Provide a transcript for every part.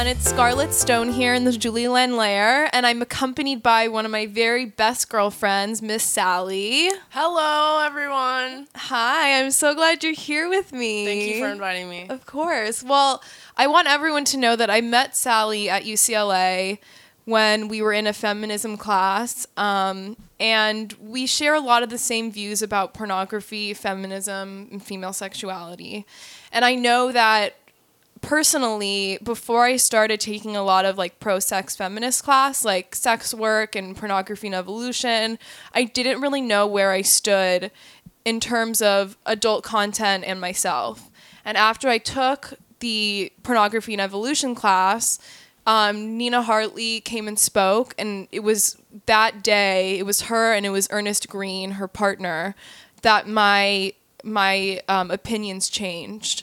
It's Scarlett Stone here in the Julie Len lair, and I'm accompanied by one of my very best girlfriends, Miss Sally. Hello, everyone. Hi, I'm so glad you're here with me. Thank you for inviting me. Of course. Well, I want everyone to know that I met Sally at UCLA when we were in a feminism class, and we share a lot of the same views about pornography, feminism, and female sexuality. And I know that personally, before I started taking a lot of like pro-sex feminist class, like sex work and pornography and evolution, I didn't really know where I stood in terms of adult content and myself. And after I took the pornography and evolution class, Nina Hartley came and spoke, and it was that day, it was her and it was Ernest Green, her partner, that my opinions changed.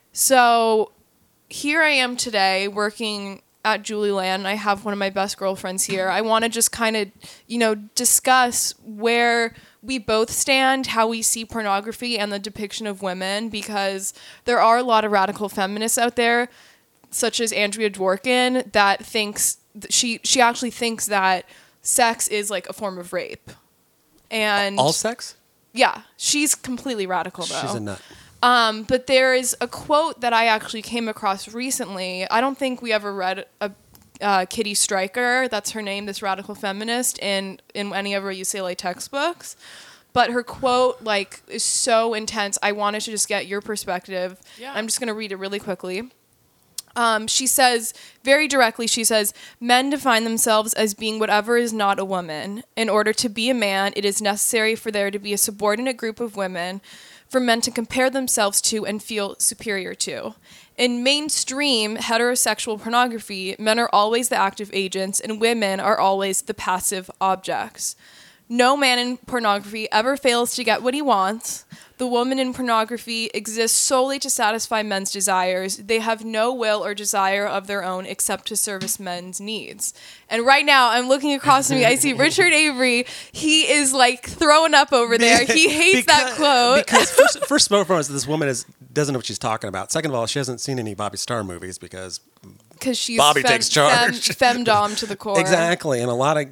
So here I am today working at Julie Len. I have one of my best girlfriends here. I want to just kind of, discuss where we both stand, how we see pornography and the depiction of women, because there are a lot of radical feminists out there, such as Andrea Dworkin, that thinks she actually thinks that sex is like a form of rape. And all sex? Yeah, she's completely radical though. She's a nut. But there is a quote that I actually came across recently. I don't think we ever read Kitty Stryker, that's her name, this radical feminist, in any of our UCLA textbooks. But her quote is so intense. I wanted to just get your perspective. Yeah. I'm just going to read it really quickly. She says, very directly, men define themselves as being whatever is not a woman. In order to be a man, it is necessary for there to be a subordinate group of women for men to compare themselves to and feel superior to. In mainstream heterosexual pornography, men are always the active agents and women are always the passive objects. No man in pornography ever fails to get what he wants. The woman in pornography exists solely to satisfy men's desires. They have no will or desire of their own except to service men's needs. And right now, I'm looking across me. I see Richard Avery. He is throwing up over there. He hates that quote. Because first and foremost, this woman doesn't know what she's talking about. Second of all, she hasn't seen any Bobby Starr movies because she's Bobby takes charge. Femdom to the core. Exactly. And a lot of,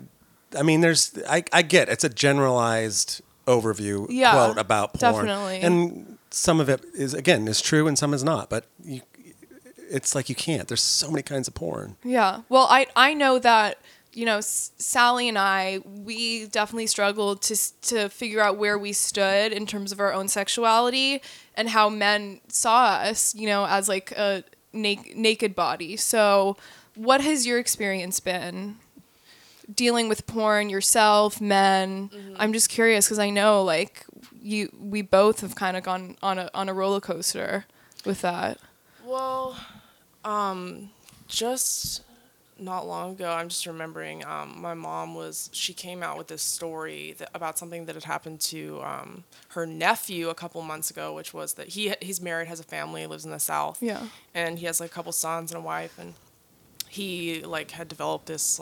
I get it's a generalized overview quote about porn. Definitely. And some of it is true and some is not. But it's you can't. There's so many kinds of porn. Yeah. Well, I know that, Sally and I, we definitely struggled to figure out where we stood in terms of our own sexuality and how men saw us, as a naked body. So what has your experience been dealing with porn yourself, men? Mm-hmm. I'm just curious because I know we both have kind of gone on a roller coaster with that. Well, just not long ago, I'm just remembering my mom she came out with this story about something that had happened to her nephew a couple months ago, which was that he's married, has a family, lives in the South. Yeah. And he has a couple sons and a wife, and he had developed this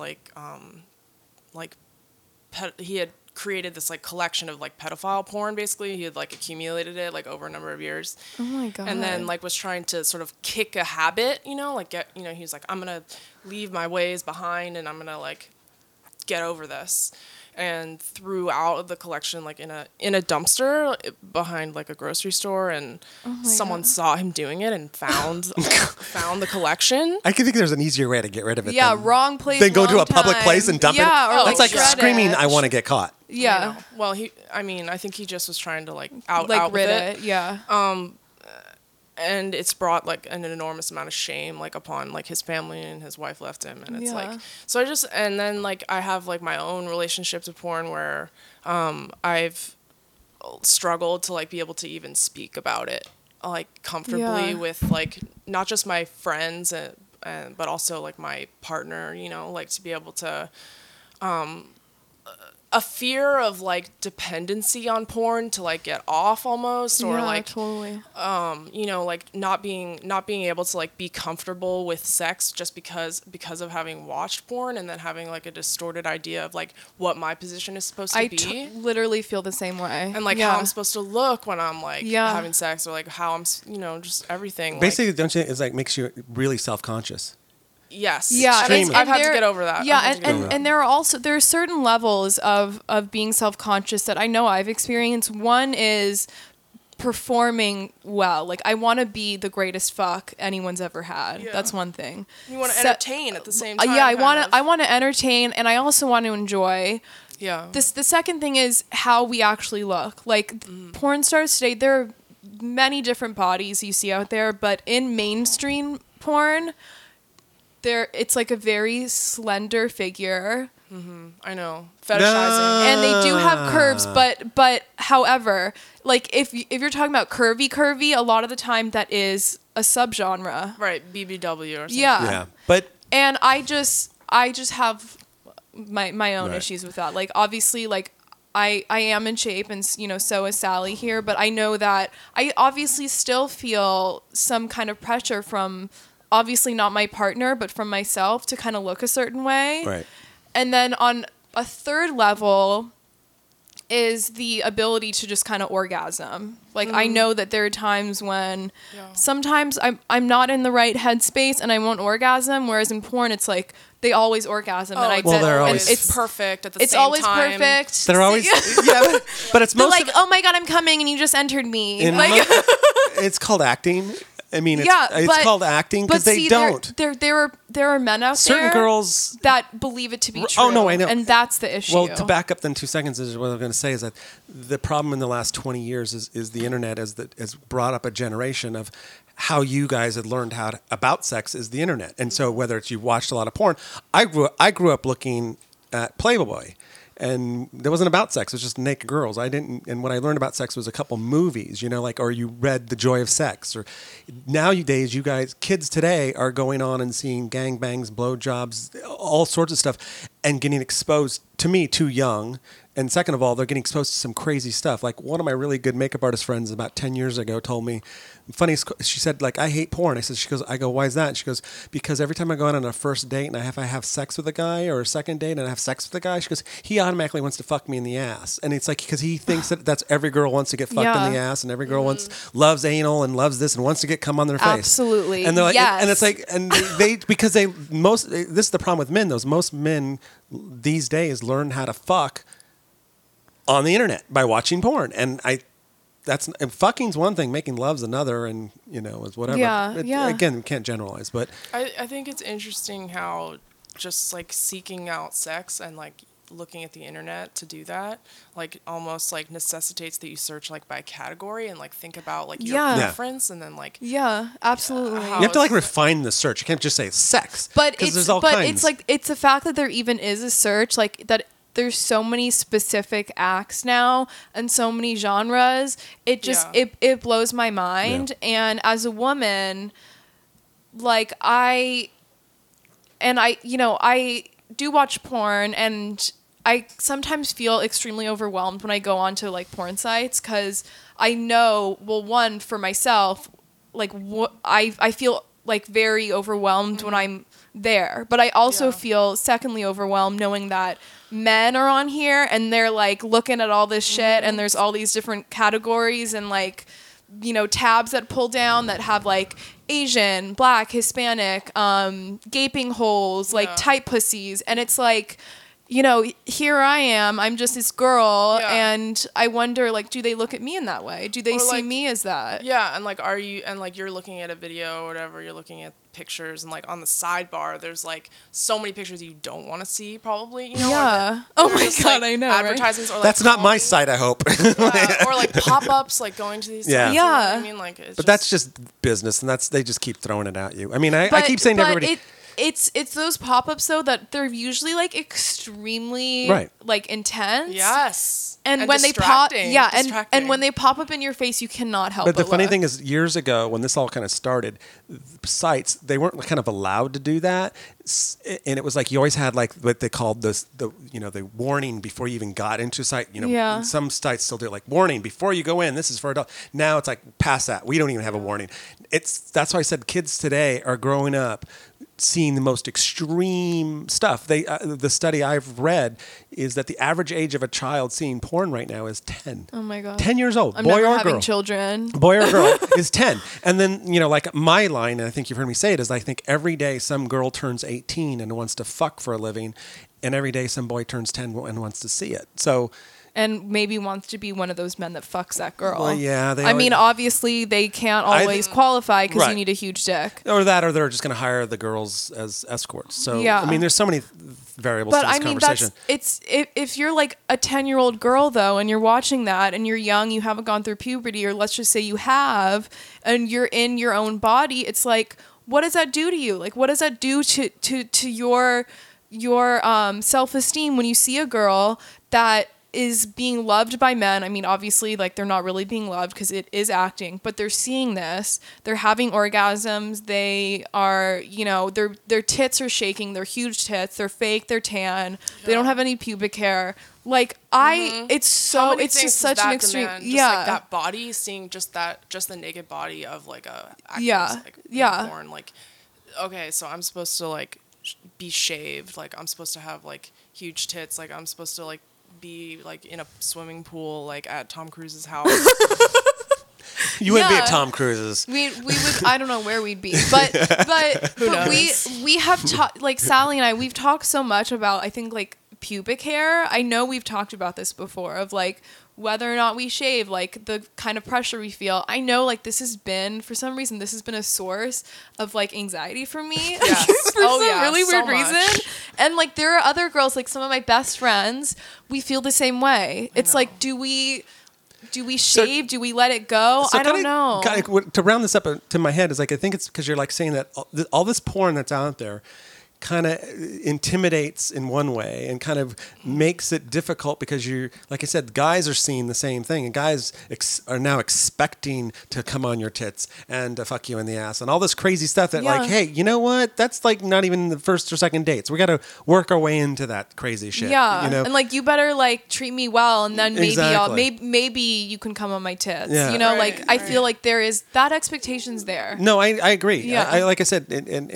he had created this collection of pedophile porn. Basically, he had accumulated it over a number of years. Oh my god! And then was trying to sort of kick a habit, he was I'm gonna leave my ways behind and I'm gonna get over this. And threw out the collection in a dumpster behind a grocery store, and someone saw him doing it and found the collection. I can think there's an easier way to get rid of it. Yeah, wrong place. Then go to a public place and dump it. Yeah, or that's like screaming, "I want to get caught." Yeah. Well, I think he just was trying to out with it. Yeah. And it's brought an enormous amount of shame upon his family, and his wife left him, and it's so and then I have my own relationships with porn where I've struggled to be able to even speak about it comfortably with not just my friends but also my partner, to be able to a fear of dependency on porn to get off almost, or totally. Not being able to be comfortable with sex just because of having watched porn, and then having a distorted idea of what my position is supposed to be. I literally feel the same way. And how I'm supposed to look when I'm having sex, or how I'm just everything. Basically, don't you? It's makes you really self-conscious. Yes. Yeah, I've had to get over that. Yeah, and there are certain levels of being self-conscious that I know I've experienced. One is performing well. Like, I want to be the greatest fuck anyone's ever had. Yeah. That's one thing. You want to entertain at the same time. Yeah, I want to entertain, and I also want to enjoy. Yeah. The second thing is how we actually look. Like, porn stars today, there are many different bodies you see out there, but in mainstream porn, it's like a very slender figure. Mm-hmm. I know, fetishizing, and they do have curves, but however, like if you're talking about curvy, a lot of the time that is a subgenre, right? BBW or something. Yeah, but I just have my own issues with that. Like, obviously, like I am in shape, and so is Sally here, but I know that I obviously still feel some kind of pressure from, obviously not my partner, but from myself to kind of look a certain way. Right. And then on a third level is the ability to just kind of orgasm. Like, I know that there are times when sometimes I'm not in the right headspace and I won't orgasm, whereas in porn it's like they always orgasm. And it's perfect at the same time. It's always perfect. They're always, yeah, but it's most like, oh my God, I'm coming and you just entered me. It's called acting. I mean, it's called acting because they don't. There are men out certain there girls that believe it to be true. Oh no, I know, and that's the issue. Well, to back up then 2 seconds is what I'm going to say is that the problem in the last 20 years is the internet has brought up a generation of how you guys had learned about sex is the internet, and so whether it's you watched a lot of porn, I grew up looking at Playboy. And it wasn't about sex. It was just naked girls. And what I learned about sex was a couple movies, or you read The Joy of Sex. Or nowadays, you guys, kids today are going on and seeing gangbangs, blowjobs, all sorts of stuff, and getting exposed, to me, too young. And second of all, they're getting exposed to some crazy stuff. Like, one of my really good makeup artist friends about 10 years ago told me, she said, like, I hate porn. I go, why is that? And she goes, because every time I go out on a first date and I have sex with a guy, or a second date and I have sex with a guy, she goes, he automatically wants to fuck me in the ass. And it's like, because he thinks that's every girl wants to get fucked in the ass, and every girl loves anal and loves this and wants to get cum on their face. Absolutely. And they're like, and it's like, and this is the problem with men, most men these days learn how to fuck on the internet by watching porn. And fucking's one thing, making love's another, and is whatever. Again, we can't generalize, but I think it's interesting how just like seeking out sex and like looking at the internet to do that, like almost like necessitates that you search like by category and like think about like your preference, and then like absolutely. You have to like refine the search. You can't just say sex, but it's like it's the fact that there even is a search, like that. There's so many specific acts now and so many genres. It just it blows my mind. Yeah. And as a woman, like I do watch porn, and I sometimes feel extremely overwhelmed when I go onto like porn sites, because I know, well, one, for myself, like I feel like very overwhelmed when I'm there, but I also feel secondly overwhelmed knowing that men are on here and they're like looking at all this shit, and there's all these different categories and like tabs that pull down that have like Asian, Black, Hispanic, gaping holes, like tight pussies, and it's like, here I am, I'm just this girl, and I wonder, like, do they look at me in that way? Do they see me as that? Yeah, and like, you're looking at a video or whatever, you're looking at pictures, and like on the sidebar, there's like so many pictures you don't want to see, probably. Yeah. Oh my God, I know. Advertisements, right? Or like that's not my site, I hope. Or like pop-ups, like going to these. Yeah. I mean, like, but that's just business, and they just keep throwing it at you. I mean, I keep saying to everybody. It's those pop-ups though that they're usually like extremely like intense. Yes. And when they pop, and when they pop up in your face, you cannot help. But the funny thing is, years ago when this all kind of started, sites, they weren't kind of allowed to do that, and it was like you always had like what they called the warning before you even got into a site. Some sites still do it, like warning before you go in. This is for adults. Now it's like past that. We don't even have a warning. That's why I said kids today are growing up seeing the most extreme stuff. The study I've read is that the average age of a child seeing porn right now is 10. Oh my God. 10 years old, I'm boy never or having girl. children. Boy or girl is 10. And then, like my line, and I think you've heard me say it, is I think every day some girl turns 18 and wants to fuck for a living, and every day some boy turns 10 and wants to see it. So... And maybe wants to be one of those men that fucks that girl. Well, yeah. I mean, obviously, they can't always qualify because you need a huge dick. Or they're just going to hire the girls as escorts. So, yeah. I mean, there's so many variables to this conversation. If you're like a 10-year-old girl, though, and you're watching that, and you're young, you haven't gone through puberty, or let's just say you have, and you're in your own body, it's like, what does that do to you? Like, what does that do to your self-esteem when you see a girl that is being loved by men? I mean, obviously, like, they're not really being loved because it is acting, but they're seeing this. They're having orgasms. They are, their tits are shaking. They're huge tits. They're fake. They're tan. Yeah. They don't have any pubic hair. Like, it's just such an extreme. Just like that body, seeing just the naked body of like a actress, porn. Like, okay, so I'm supposed to like be shaved. Like, I'm supposed to have like huge tits. Like, I'm supposed to like be like in a swimming pool like at Tom Cruise's house. You wouldn't be at Tom Cruise's. We would. I don't know where we'd be, but we have talked, like Sally and I, we've talked so much about, I think, like pubic hair. I know we've talked about this before, of like whether or not we shave, like the kind of pressure we feel. I know, like, this has been, for some reason, this has been a source of like anxiety for me. Yes. For some really weird reason. And like, there are other girls, like some of my best friends, we feel the same way. It's like, do we shave? Do we let it go? I don't know. To round this up to my head is like, I think it's because you're like saying that all this porn that's out there kind of intimidates in one way and kind of makes it difficult because you're, like I said, guys are seeing the same thing, and guys are now expecting to come on your tits and to fuck you in the ass and all this crazy stuff that like, hey, you know what? That's like not even the first or second dates. We got to work our way into that crazy shit. Yeah. You know? And like, you better like treat me well, and then maybe maybe you can come on my tits. Yeah. I feel like there is that expectation's there. No, I agree. Yeah. I like I said,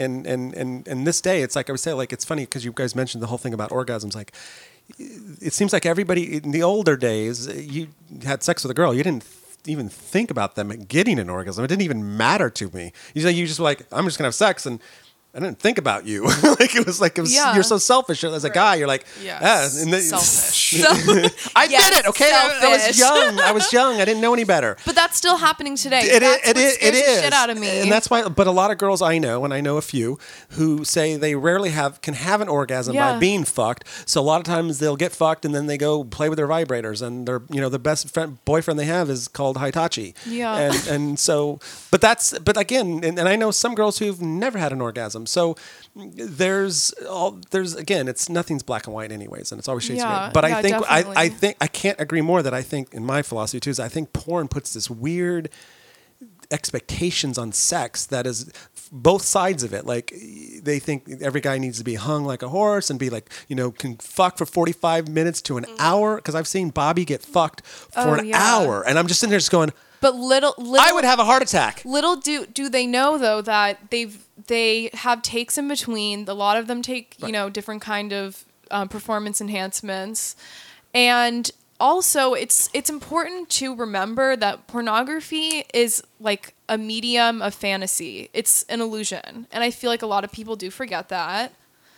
in this day, it's like I would say, like, it's funny because you guys mentioned the whole thing about orgasms. Like, it seems like everybody in the older days, you had sex with a girl, you didn't even think about them getting an orgasm. It didn't even matter to me. You just were like, I'm just gonna have sex, and I didn't think about you. You're so selfish as a guy. You're like, selfish. I did it. Okay, I was young. I didn't know any better. But that's still happening today. It is. The shit out of me. And that's why. But a lot of girls I know, and I know a few, who say they rarely can have an orgasm by being fucked. So a lot of times they'll get fucked and then they go play with their vibrators, and the best boyfriend they have is called Hitachi. Yeah. And so, but again, and I know some girls who've never had an orgasm. So there's again, it's nothing's black and white anyways, and it's always shades of gray. But I think I can't agree more that I think, in my philosophy too, is I think porn puts this weird expectations on sex that is both sides of it. Like, they think every guy needs to be hung like a horse and be like, can fuck for 45 minutes to an hour. Because I've seen Bobby get fucked for an hour, and I'm just sitting there just going, but little I would have a heart attack. Little do they know, though, that they have takes in between. A lot of them take different kind of performance enhancements, and also it's important to remember that pornography is like a medium of fantasy. It's an illusion, and I feel like a lot of people do forget that,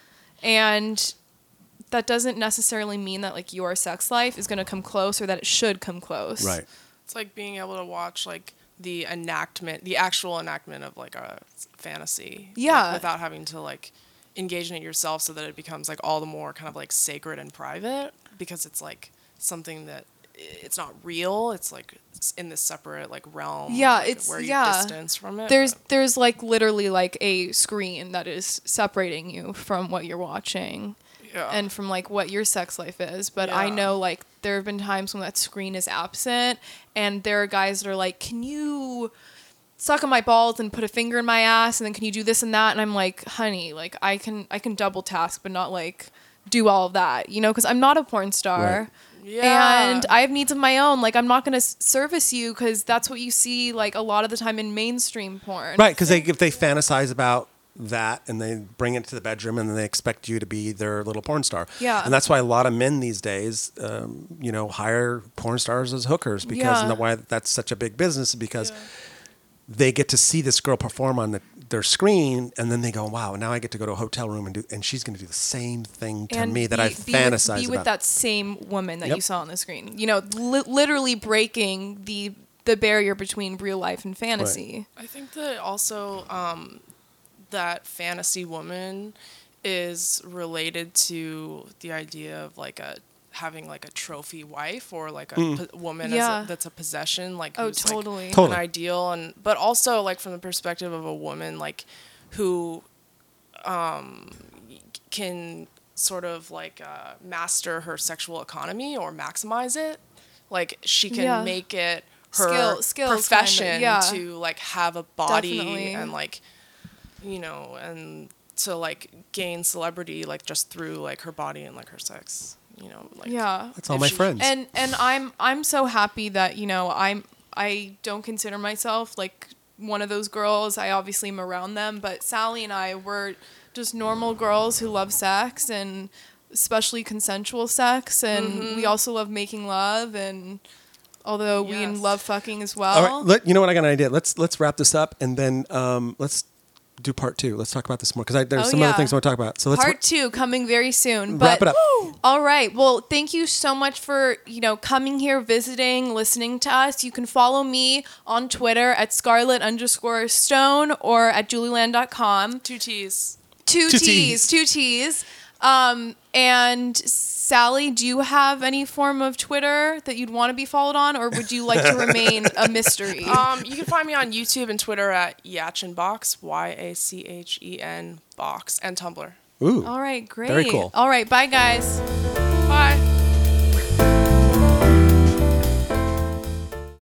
and that doesn't necessarily mean that like your sex life is going to come close, or that it should come close. Right. It's like being able to watch like the actual enactment of like a fantasy. Yeah. Like, without having to like engage in it yourself, so that it becomes like all the more kind of like sacred and private, because it's like something that it's not real. It's like in this separate like realm. Yeah, like, it's where you're distanced from it. There's like literally like a screen that is separating you from what you're watching. Yeah. And from like what your sex life is. But I know like there have been times when that screen is absent, and there are guys that are like, can you suck on my balls and put a finger in my ass, and then can you do this and that? And I'm like, honey, like I can double task, but not like do all of that, because I'm not a porn star. Right. Yeah. And I have needs of my own. Like, I'm not going to service you because that's what you see like a lot of the time in mainstream porn. Right, because if they fantasize about that and they bring it to the bedroom and then they expect you to be their little porn star. Yeah. And that's why a lot of men these days, hire porn stars as hookers because and why that's such a big business because they get to see this girl perform on their screen and then they go, wow, now I get to go to a hotel room and she's going to do the same thing to me that I fantasize about. Be with that same woman that you saw on the screen. Literally breaking the barrier between real life and fantasy. Right. I think that also that fantasy woman is related to the idea of like having like a trophy wife or like a woman that's a possession, like who's totally. Like an ideal, but also like from the perspective of a woman like who can sort of like master her sexual economy or maximize it, like she can make it her profession to like have a body and like and to like gain celebrity like just through like her body and like her sex, like that's all my friends. And I'm so happy that I don't consider myself like one of those girls. I obviously am around them, but Sally and I were just normal girls who love sex and especially consensual sex, and we also love making love, and although we love fucking as well. All right, you know what? I got an idea. Let's wrap this up and then let's do part 2. Let's talk about this more because there's some other things I want to talk about. So let's part 2 coming very soon. Wrap it up. All right. Well, thank you so much for coming here, visiting, listening to us. You can follow me on Twitter at Scarlett_Stone or at julieland.com. 2 T's. 2 T's. And Sally, do you have any form of Twitter that you'd want to be followed on, or would you like to remain a mystery? You can find me on YouTube and Twitter at Yachenbox, YACHEN box, and Tumblr. Ooh. All right, great. Very cool. All right, bye guys. Bye.